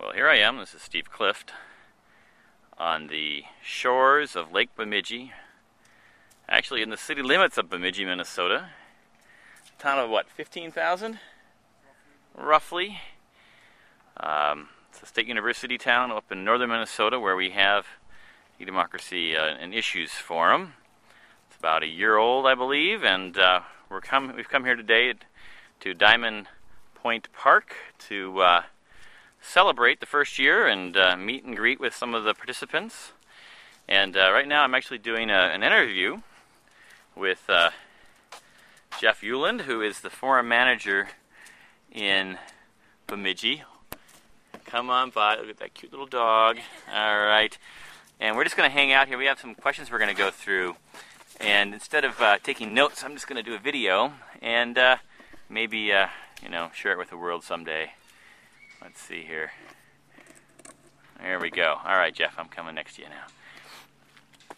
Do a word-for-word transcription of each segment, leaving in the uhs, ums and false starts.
Well, here I am. This is Steve Clift on the shores of Lake Bemidji, actually in the city limits of Bemidji, Minnesota. A town of what, fifteen thousand? Roughly. Um, it's a state university town up in northern Minnesota where we have E-Democracy uh, and Issues Forum. It's about a year old, I believe, and uh, we're come, we've come here today to Diamond Point Park to uh, celebrate the first year and uh, meet and greet with some of the participants. And uh, right now I'm actually doing a, an interview with uh, Jeff Euland, who is the forum manager in Bemidji. Come on by, look at that cute little dog. All right. And we're just going to hang out here. We have some questions we're going to go through. And instead of uh, taking notes, I'm just going to do a video and uh, maybe, uh, you know, share it with the world someday. Let's see here. There we go. All right, Jeff, I'm coming next to you now.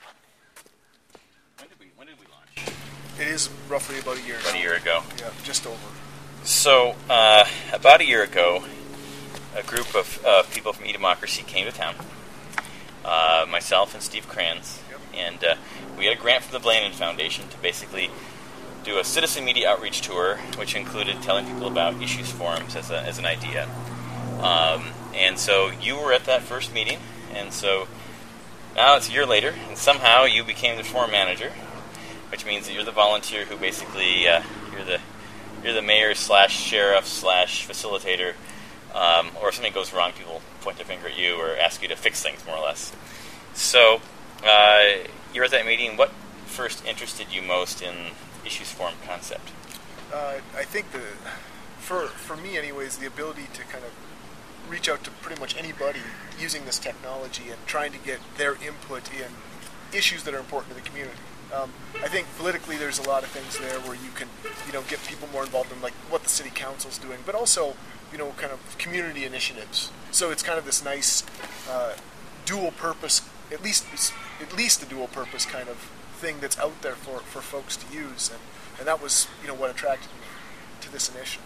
When did we, when did we launch? It is roughly about a year About now. a year ago. Yeah, just over. So, uh, about a year ago, a group of uh, people from E-Democracy came to town. Uh, myself and Steve Kranz. Yep. And uh, we had a grant from the Blandin Foundation to basically do a citizen media outreach tour, which included telling people about issues forums as, a, as an idea. Um, and so you were at that first meeting, and so now it's a year later, and somehow you became the forum manager, which means that you're the volunteer who basically uh, you're the you're the mayor slash sheriff slash facilitator, um, or if something goes wrong, people point their finger at you or ask you to fix things, more or less. So uh, you're at that meeting. What first interested you most in issues forum concept? Uh, I think the for for me, anyways, the ability to kind of reach out to pretty much anybody using this technology and trying to get their input in issues that are important to the community. Um, I think politically there's a lot of things there where you can, you know, get people more involved in like what the city council's doing, but also, you know, kind of community initiatives. So it's kind of this nice uh, dual purpose, at least at least a dual purpose kind of thing that's out there for, for folks to use, and, and that was, you know, what attracted me to this initiative.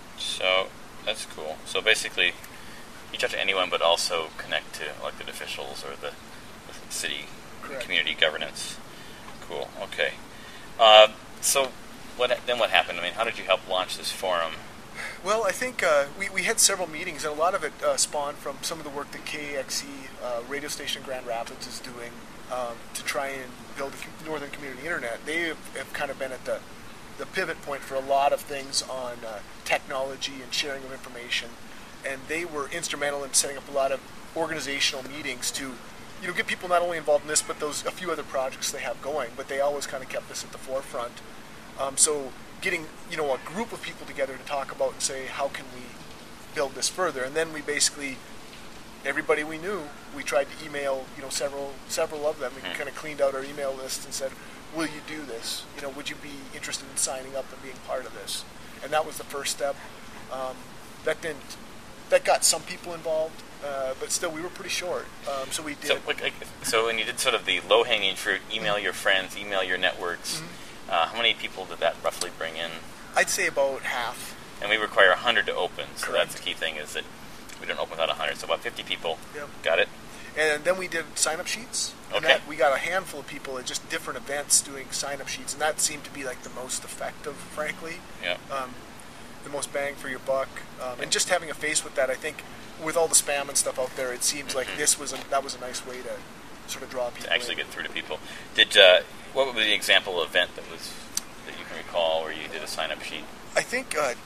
So that's cool. So basically, you talk to anyone, but also connect to elected officials or the, the city Correct. Community governance. Cool. Okay. Uh, so what then? What happened? I mean, how did you help launch this forum? Well, I think uh, we, we had several meetings, and a lot of it uh, spawned from some of the work that K A X E uh, radio station in Grand Rapids is doing um, to try and build a com- Northern Community Internet. They have, have kind of been at the, the pivot point for a lot of things on uh, technology and sharing of information, and they were instrumental in setting up a lot of organizational meetings to, you know, get people not only involved in this, but those a few other projects they have going, but they always kind of kept this at the forefront. Um, so getting, you know, a group of people together to talk about and say, how can we build this further? And then we basically, everybody we knew, we tried to email, you know, several several of them. We kind of cleaned out our email list and said, will you do this? You know, would you be interested in signing up and being part of this? And that was the first step. Um, that didn't, that got some people involved, uh, but still we were pretty short. Um, so we did. So, like, so when you did sort of the low-hanging fruit, email your friends, email your networks, mm-hmm. uh, how many people did that roughly bring in? I'd say about half. And we require one hundred to open, so Correct. that's the key thing, is that we don't open without one hundred. So about fifty people. Yep. Got it? And then we did sign-up sheets. And Okay. that, we got a handful of people at just different events doing sign-up sheets, and that seemed to be like the most effective, frankly. Yeah. Um, the most bang for your buck, um, and just having a face with that. I think with all the spam and stuff out there, it seems mm-hmm. like this was a, that was a nice way to sort of draw people To actually in. get through to people. Did uh, what was the example event that was that you can recall where you did a sign-up sheet? I think uh,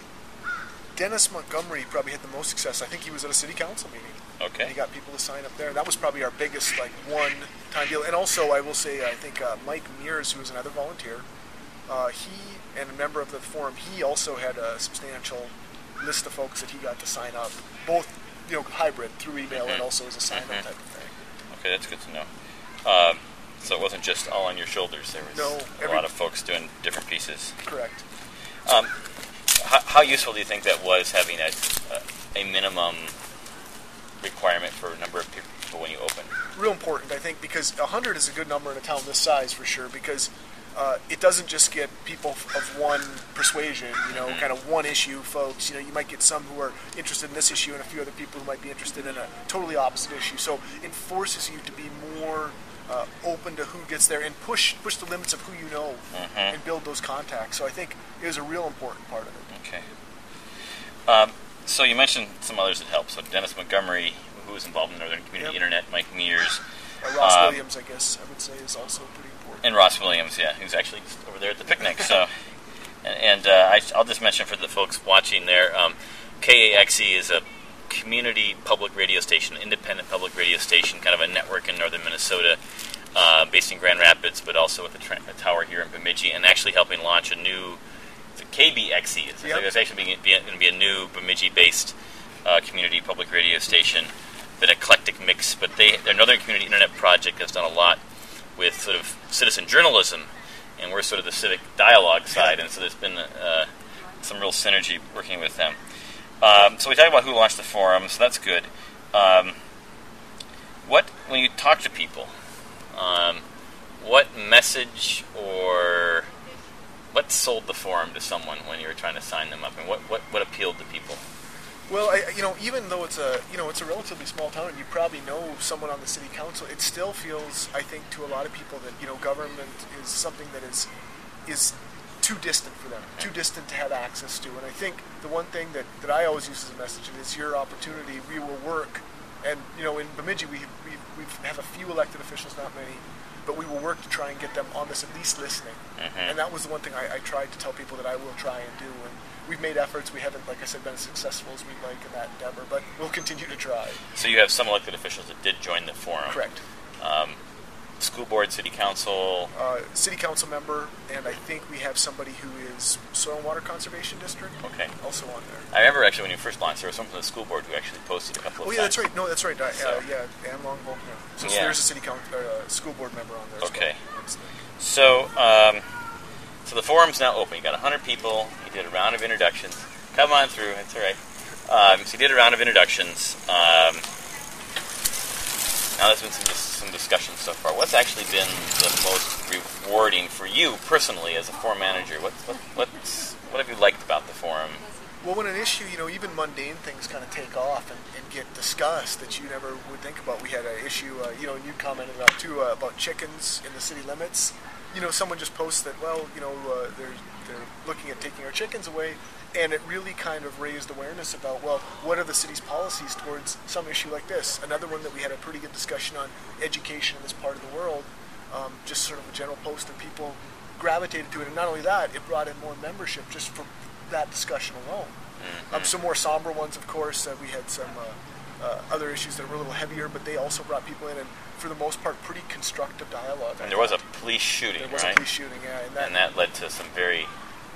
Dennis Montgomery probably had the most success. I think he was at a city council meeting. Okay. And he got people to sign up there. That was probably our biggest like one-time deal. And also, I will say, I think uh, Mike Mears, who was another volunteer, uh, he and a member of the forum, he also had a substantial list of folks that he got to sign up, both, you know, hybrid through email mm-hmm. and also as a sign-up mm-hmm. type of thing. Okay, that's good to know. Um, so it wasn't just all on your shoulders. There was No, a every- lot of folks doing different pieces. Correct. Um, how, how useful do you think that was, having a, a, a minimum requirement for a number of people when you open? Real important, I think, because one hundred is a good number in a town this size for sure, because uh, it doesn't just get people of one persuasion, you know, Mm-hmm. kind of one issue folks. You know, you might get some who are interested in this issue and a few other people who might be interested in a totally opposite issue. So it forces you to be more uh, open to who gets there and push push the limits of who you know Mm-hmm. and build those contacts. So I think it was a real important part of it. Okay. Um, so you mentioned some others that help. So Dennis Montgomery, who was involved in Northern Community Yep. Internet, Mike Mears, Uh, Ross Um, Williams, I guess I would say, is also pretty important. and Ross Williams, yeah, who's actually just over there at the picnic. So, and, and uh, I, I'll just mention for the folks watching there, um, K A X E is a community public radio station, independent public radio station, kind of a network in northern Minnesota, uh, based in Grand Rapids, but also with a, tra- a tower here in Bemidji, and actually helping launch a new the K B X E. It's, Yep. it's actually going to be a new Bemidji-based uh, community public radio station. An eclectic mix, but they their Northern Community Internet Project has done a lot with sort of citizen journalism, and we're sort of the civic dialogue side, and so there's been uh, some real synergy working with them. Um, so we talked about who launched the forum, so that's good. Um, what when you talk to people, um, what message or what sold the forum to someone when you were trying to sign them up, and what, what, what appealed to people? Well, I, you know, even though it's a you know it's a relatively small town, and you probably know someone on the city council, it still feels, I think, to a lot of people that you know government is something that is is too distant for them, too distant to have access to. And I think the one thing that, that I always use as a message is your opportunity. We will work, and you know, in Bemidji we we we have a few elected officials, not many, but we will work to try and get them on this, at least listening. Mm-hmm. And that was the one thing I, I tried to tell people that I will try and do. And we've made efforts. We haven't, like I said, been as successful as we'd like in that endeavor, but we'll continue to try. So you have some elected officials that did join the forum. Correct. Um, school board, city council. Uh, city council member, and I think we have somebody who is Soil and Water Conservation District. Okay. Also on there. I remember actually when you first launched, there was someone from the school board who actually posted a couple of Oh times. yeah, that's right. No, that's right. Uh, So- yeah, Ann Long Volkner. So Yeah. there's a city council, uh, school board member on there. Okay. As well. So, um, so the forum's now open. You got one hundred people. You did a round of introductions. Come on through. It's all right. Um, so you did a round of introductions. Um, now there's been some, some discussion so far. What's actually been the most rewarding for you personally as a forum manager? What, what, what's, what have you liked about the forum? Well, when an issue, you know, even mundane things kind of take off and, and get discussed that you never would think about. We had an issue, uh, you know, and you commented about too, uh, about chickens in the city limits. You know, someone just posted that, well, you know, uh, they're, they're looking at taking our chickens away, and it really kind of raised awareness about, well, what are the city's policies towards some issue like this? Another one that we had a pretty good discussion on, education in this part of the world, um, just sort of a general post, and people gravitated to it. And not only that, it brought in more membership just for that discussion alone. Mm-hmm. Um, some more somber ones, of course. Uh, we had some uh, uh, other issues that were a little heavier, but they also brought people in, and for the most part, pretty constructive dialogue. And there was a police shooting, there was right? a police shooting, yeah, and that, and that led to some very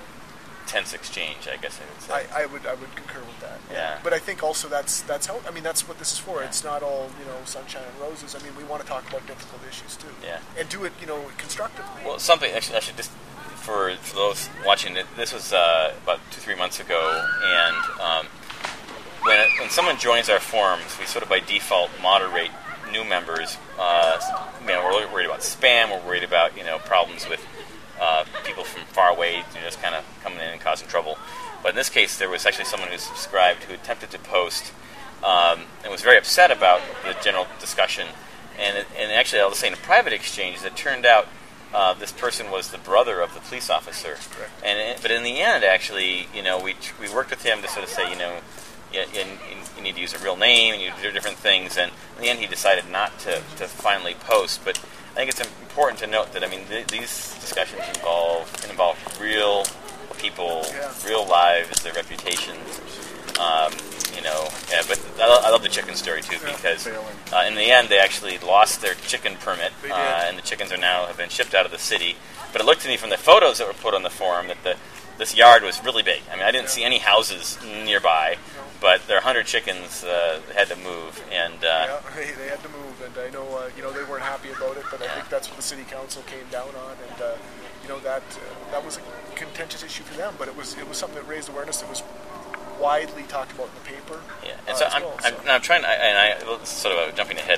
tense exchange, I guess I would say. I, I would I would concur with that. Yeah. But I think also that's that's how I mean that's what this is for. It's not all you know sunshine and roses. I mean we want to talk about difficult issues too. Yeah. And do it you know constructively. Well, something actually, I should just for, for those watching it. This was uh, about two three months ago, and um, when it, when someone joins our forums, we sort of by default moderate new members. Uh, you know, we're worried about spam. We're worried about you know problems with uh, people from far away, you know, just kind of coming in and causing trouble. But in this case, there was actually someone who subscribed who attempted to post um, and was very upset about the general discussion. And, it, and actually, I'll just say in a private exchange, it turned out uh, this person was the brother of the police officer. Correct. And it, but in the end, actually, you know, we we worked with him to sort of say, you know, you, you, you need to use a real name and you do different things. And in the end, he decided not to, to finally post. But I think it's important to note that I mean th- these discussions involve involve real people, yeah. real lives, their reputations. Um, you know, yeah, but I, lo- I love the chicken story too Yeah, because failing. uh, in the end they actually lost their chicken permit, They uh, did. and the chickens are now have been shipped out of the city. But it looked to me from the photos that were put on the forum that the this yard was really big. I mean, I didn't Yeah. see any houses nearby, No. but their hundred chickens uh, had to move, and uh, Yeah, they, they had to move, and I know uh, you know they weren't happy about it, but I Yeah. think that's what the city council came down on, and uh, you know that uh, that was a contentious issue for them, but it was it was something that raised awareness that was widely talked about in the paper. Yeah, and uh, so as I'm, well, I'm, so. and I'm trying, to, and I well, this is sort of uh, jumping ahead, but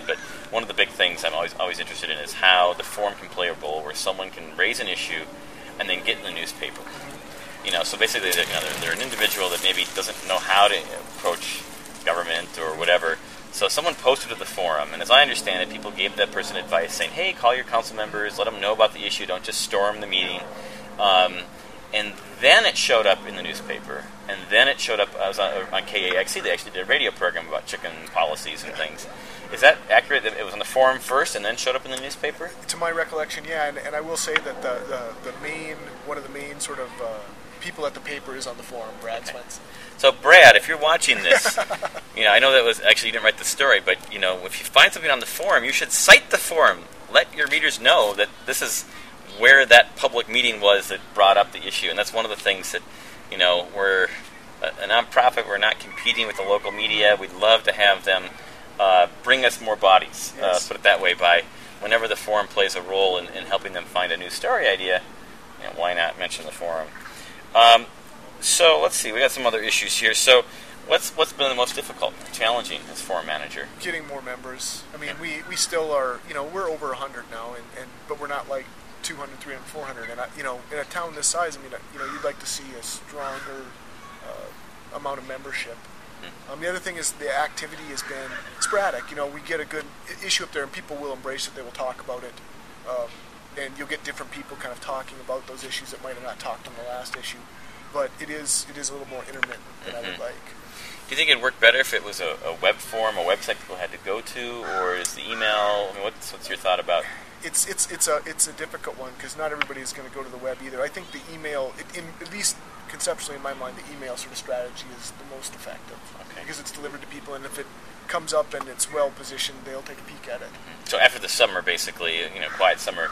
one of the big things I'm always always interested in is how the forum can play a role where someone can raise an issue and then get in the newspaper. You know, so basically, they're, you know, they're, they're an individual that maybe doesn't know how to approach government or whatever. So someone posted to the forum, and as I understand it, people gave that person advice saying, hey, call your council members, let them know about the issue, don't just storm the meeting. Um, and then it showed up in the newspaper, and then it showed up, I was on, on K A X C, they actually did a radio program about chicken policies and things. Is that accurate, that it was on the forum first and then showed up in the newspaper? To my recollection, yeah, and, and I will say that the, the, the main, one of the main sort of uh, people at the paper is on the forum, Brad Okay. Swenson. So, Brad, if you're watching this, you know, I know that was actually you didn't write the story, but you know, if you find something on the forum, you should cite the forum. Let your readers know that this is where that public meeting was that brought up the issue, and that's one of the things that, you know, we're a, a nonprofit. We're not competing with the local media. We'd love to have them uh, bring us more bodies. Yes. Uh, put it that way. By whenever the forum plays a role in, in helping them find a new story idea, you know, why not mention the forum? Um, So let's see. We got some other issues here. So, what's what's been the most difficult, challenging as forum manager? Getting more members. I mean, we, we still are, you know, we're over one hundred now, and, and but we're not like two hundred, three hundred, four hundred. And, I, you know, in a town this size, I mean, you know, you'd like to see a stronger uh, amount of membership. Mm-hmm. Um, the other thing is the activity has been sporadic. You know, we get a good i- issue up there, and people will embrace it. They will talk about it. Um, and you'll get different people kind of talking about those issues that might have not talked on the last issue. But it is it is a little more intermittent than Mm-hmm. I would like. Do you think it'd work better if it was a, a web form, a website people had to go to, or is the email? I mean, what's what's your thought about? It's it's it's a it's a difficult one because not everybody is going to go to the web either. I think the email, it, in, at least conceptually in my mind, the email sort of strategy is the most effective Okay. because it's delivered to people, and if it comes up and it's well positioned, they'll take a peek at it. So after the summer, basically, you know, quiet summer,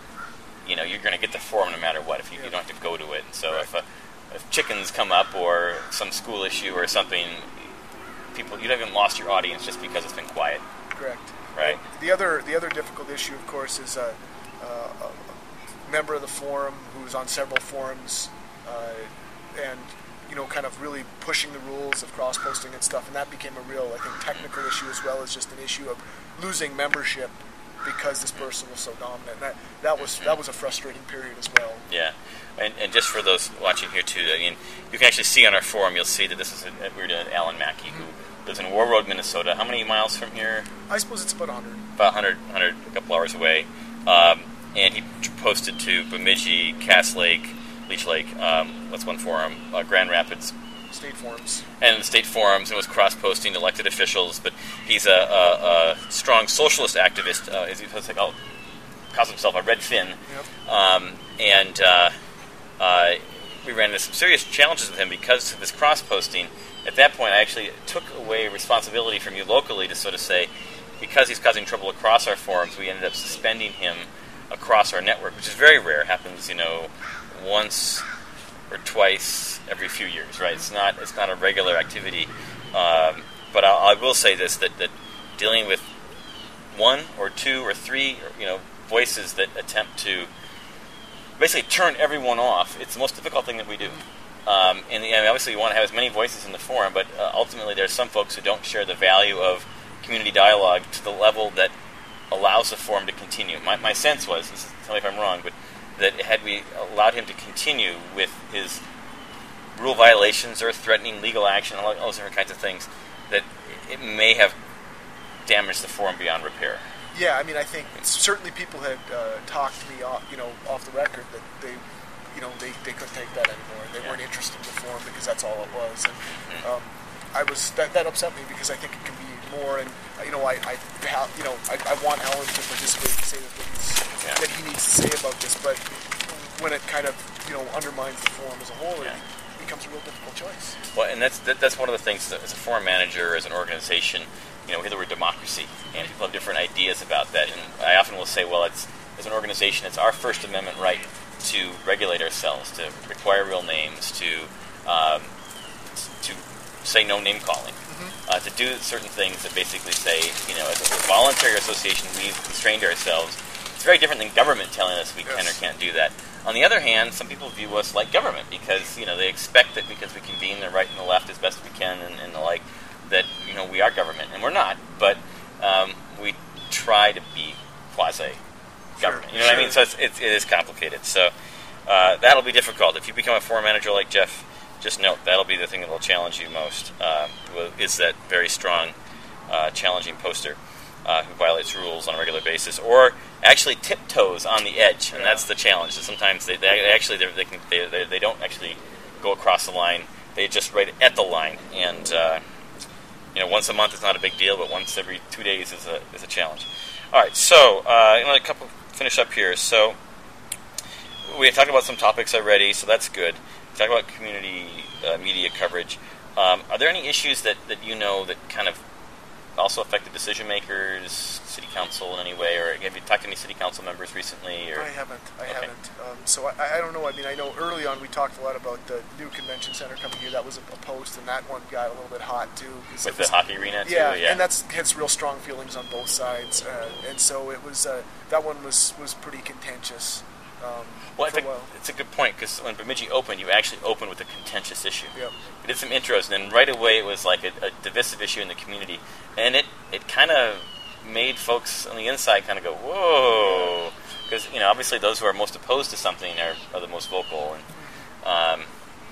you know, you're going to get the forum no matter what if you, Yeah. you don't have to go to it. And so Right. if a, if chickens come up or some school issue or something, people you haven't lost your audience just because it's been quiet, Correct. right? The other the other difficult issue, of course, is a, a, a member of the forum who's on several forums, uh, and you know, kind of really pushing the rules of cross posting and stuff, and that became a real, I think, technical issue as well as just an issue of losing membership because this person was so dominant. And that that was that was a frustrating period as well. Yeah, and, and just for those watching here too, I mean, you can actually see on our forum. You'll see that this is a, we're doing Alan Mackey, who lives in War Road, Minnesota. How many miles from here? I suppose it's about one hundred. About one hundred, one hundred, a couple hours away. Um, and he posted to Bemidji, Cass Lake, Leech Lake. Um, what's one forum? Uh, Grand Rapids. State forums. And the state forums, and was cross-posting elected officials. But he's a, a, a strong socialist activist. Uh, as he calls himself a Red Fin. Yep. Um, and uh, uh, we ran into some serious challenges with him because of this cross-posting. At that point, I actually took away responsibility from you locally to sort of say, because he's causing trouble across our forums, we ended up suspending him across our network, which is very rare. It happens, you know, once or twice every few years, right? It's not it's not a regular activity. Um, but I, I will say this, that, that dealing with one or two or three, you know, voices that attempt to basically turn everyone off, it's the most difficult thing that we do. Um, and, and obviously, you want to have as many voices in the forum, but uh, ultimately, there's some folks who don't share the value of community dialogue to the level that allows the forum to continue. My, my sense was, this is, tell me if I'm wrong, but that had we allowed him to continue with his rule violations or threatening legal action, all those different kinds of things, that it may have damaged the forum beyond repair. Yeah, I mean, I think certainly people had uh, talked to me, off, you know, off the record that they, you know, they, they couldn't take that anymore. They Yeah. weren't interested in the forum because that's all it was. And Mm-hmm. um, I was that, that upset me because I think it can be more. And uh, you know, I, I have, you know, I, I want Alan to participate and say the things Yeah. that he needs to say about this. But when it kind of, you know, undermines the forum as a whole, Yeah. it becomes a real difficult choice. Well, and that's that, that's one of the things that as a forum manager, as an organization, you know, we hear the word democracy, and people have different ideas about that. And I often will say, well, it's as an organization, it's our First Amendment right to regulate ourselves, to require real names, to um, to say no name calling, Mm-hmm. uh, to do certain things that basically say, you know, as a voluntary association, we've constrained ourselves. It's very different than government telling us we can or Yes. can't do that. On the other hand, some people view us like government because, you know, they expect that because we convene the right and the left as best we can and, and the like, that, you know, we are government. And we're not, but um, we try try to be quasi government. Sure, you know what sure. I mean? So it's, it's, it is complicated. So uh, that'll be difficult. If you become a forum manager like Jeff, just note that'll be the thing that will challenge you most. Uh, is that very strong, uh, challenging poster uh, who violates rules on a regular basis, or actually tiptoes on the edge, and Yeah. that's the challenge. So sometimes they, they actually they're- they, can, they, they they don't actually go across the line. They just right at the line, and uh, you know, once a month is not a big deal, but once every two days is a is a challenge. All right, so uh, you know, a couple finish up here. So we talked about some topics already, so that's good. We talked about community uh, media coverage. Um, are there any issues that, that you know that kind of also affect the decision makers, city council in any way, or have you talked to any city council members recently? Or I haven't. I Okay. haven't. Um, so I, I don't know. I mean, I know early on we talked a lot about the new convention center coming here. That was a, a post, and that one got a little bit hot too. 'cause with it the was- hockey arena too? Yeah, yeah. and that's hits real strong feelings on both sides, uh, and so it was. Uh, that one was was pretty contentious. Um, Well, I for a think while. it's a good point, because when Bemidji opened, you actually opened with a contentious issue. Yep. We did some intros, and then right away it was like a, a divisive issue in the community, and it, it kind of made folks on the inside kind of go, whoa, because, you know, obviously those who are most opposed to something are, are the most vocal, and um,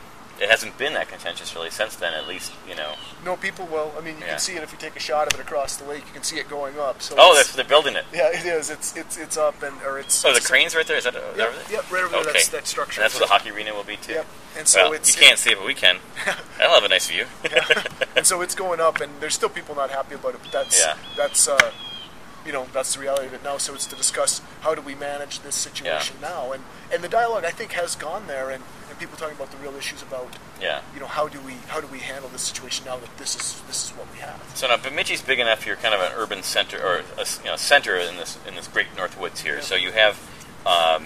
it hasn't been that contentious really since then, at least, you know. No, people will. I mean, you Yeah. can see it if you take a shot of it across the lake. You can see it going up. So Oh, it's- that's they're building it. yeah, it is. It's it's it's up and or it's. Oh, the it's- crane's right there? Is that, is that Yep, over there? yep, right over there. Okay. That's that structure. And that's where the hockey arena will be, too? Yep. And so Well, it's you can't see it, but we can. That'll have a nice view. and so it's going up, and there's still people not happy about it. But that's Yeah. that's uh, you know that's the reality of it now. So it's to discuss how do we manage this situation now, and and the dialogue I think has gone there, and, and people talking about the real issues about Yeah. you know how do we how do we handle this situation now that this is this is what we have. So now Bemidji's big enough. You're kind of an urban center, or a s- you know, center in this in this great North Woods here. Yeah. So you have um,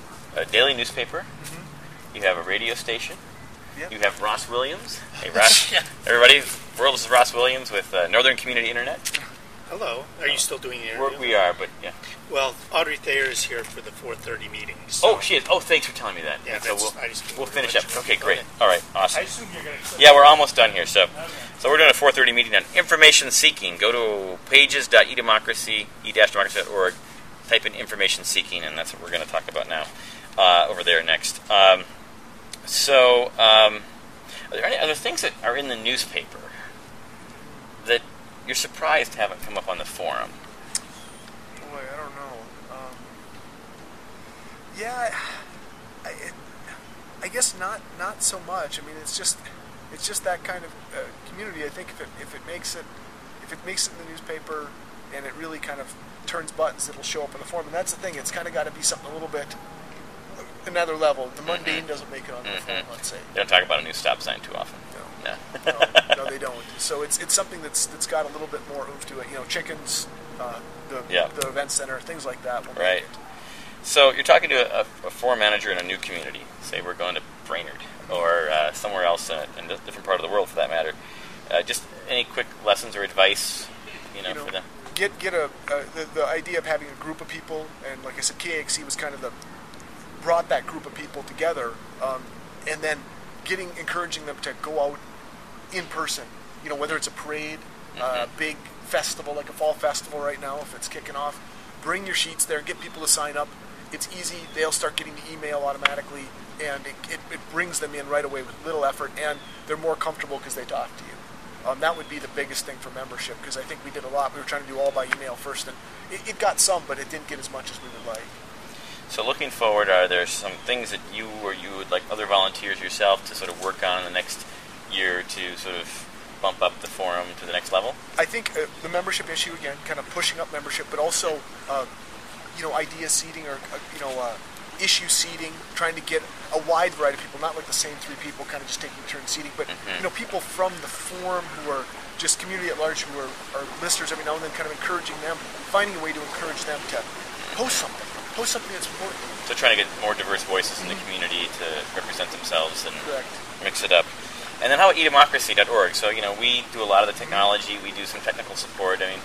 a daily newspaper. You have a radio station. Yep. You have Ross Williams. Hey, Ross. Everybody, world, this is Ross Williams with uh, Northern Community Internet. Hello. Are you still doing the We're, interview? we are, but yeah. Well, Audrey Thayer is here for the four thirty meeting. So Oh, she is. Oh, thanks for telling me that. Yeah, And so that's- we'll, I just we'll wanted to finish let up. you know. Okay, Go great. ahead. All right, awesome. I assume you're going to. Yeah, we're almost done here. So, so we're doing a four thirty meeting on information seeking. Go to pages dot e democracy e dash democracy dot org. Type in information seeking, and that's what we're going to talk about now. Uh, over there next. Um, so, um, are there any other things that are in the newspaper that you're surprised haven't come up on the forum? Boy, I don't know. Um, yeah, I, it, I guess not. Not so much. I mean, it's just, it's just that kind of uh, community. I think if it if it makes it, if it makes it in the newspaper, and it really kind of turns buttons, it'll show up in the forum. And that's the thing. It's kind of got to be something a little bit another level. The mundane doesn't make it on the Mhm. forum. Let's say. They don't talk about a new stop sign too often. No. No. no, no, they don't. So it's it's something that's that's got a little bit more oomph to it. You know, chickens, uh, the Yeah. the event center, things like that. Will make Right. it. So you're talking to a, a forum manager in a new community. Say we're going to Brainerd or uh, somewhere else in a, in a different part of the world, for that matter. Uh, just any quick lessons or advice, you know, You know, for them. Get get a uh, the the idea of having a group of people, and like I said, K X C was kind of the brought that group of people together, um, and then getting encouraging them to go out in person. You know, whether it's a parade, a uh, Mhm. big festival like a fall festival right now, if it's kicking off, bring your sheets there, get people to sign up. It's easy. They'll start getting the email automatically, and it, it, it brings them in right away with little effort, and they're more comfortable because they talk to you. Um, that would be the biggest thing for membership, because I think we did a lot. We were trying to do all by email first, and it, it got some, but it didn't get as much as we would like. So looking forward, are there some things that you or you would like other volunteers yourself to sort of work on in the next year to sort of bump up the forum to the next level? I think uh, the membership issue, again, kind of pushing up membership, but also, uh, you know, idea seating or, uh, you know, uh, issue seating, trying to get a wide variety of people, not like the same three people kind of just taking turns seating, but, Mhm. you know, people from the forum who are just community at large, who are, are listeners every now and then, kind of encouraging them, finding a way to encourage them to post something, post something that's important. So trying to get more diverse voices in the community to represent themselves and Correct. mix it up. And then how about e democracy dot org? So, you know, we do a lot of the technology, we do some technical support. I mean,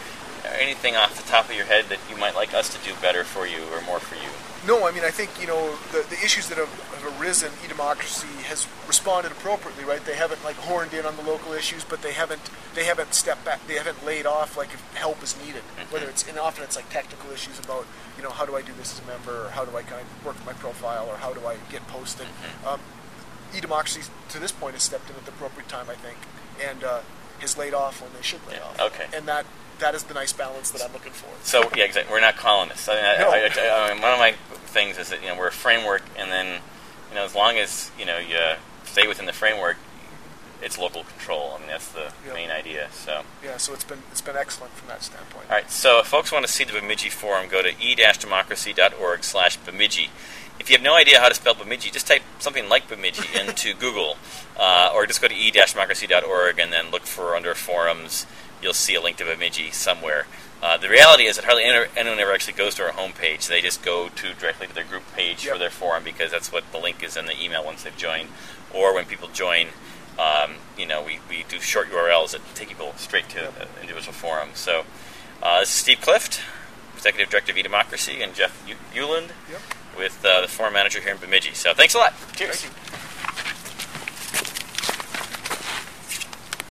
anything off the top of your head that you might like us to do better for you or more for you? No, I mean, I think, you know, the, the issues that have, have arisen, e-democracy has responded appropriately, right? They haven't, like, horned in on the local issues, but they haven't they haven't stepped back, they haven't laid off, like, if help is needed. Mm-hmm. Whether it's, and often it's, like, technical issues about, you know, how do I do this as a member, or how do I kind of work my profile, or how do I get posted. Mm-hmm. Um, e-democracy, to this point, has stepped in at the appropriate time, I think, and uh, has laid off when they should lay yeah. off. Okay. And that that is the nice balance that I'm looking for. So, yeah, exactly. We're not colonists. I mean, I, no. I, I, I mean, one of my things is that, you know, we're a framework, and then, you know, as long as, you know, you stay within the framework, it's local control. I mean, that's the yep. main idea. So yeah, so it's been it's been excellent from that standpoint. All right. So if folks want to see the Bemidji Forum, go to e dash democracy dot org slash Bemidji. If you have no idea how to spell Bemidji, just type something like Bemidji into Google, uh, or just go to e dash democracy dot org and then look for under forums. You'll see a link to Bemidji somewhere. Uh, the reality is that hardly anyone ever actually goes to our homepage. They just go to directly to their group page yep. for their forum, because that's what the link is in the email once they've joined. Or when people join, um, you know, we, we do short U R Ls that take people straight to yep. the individual forum. So uh, this is Steve Clift, Executive Director of e-democracy, and Jeff Uland yep. with uh, the forum manager here in Bemidji. So thanks a lot. Cheers. Thank you.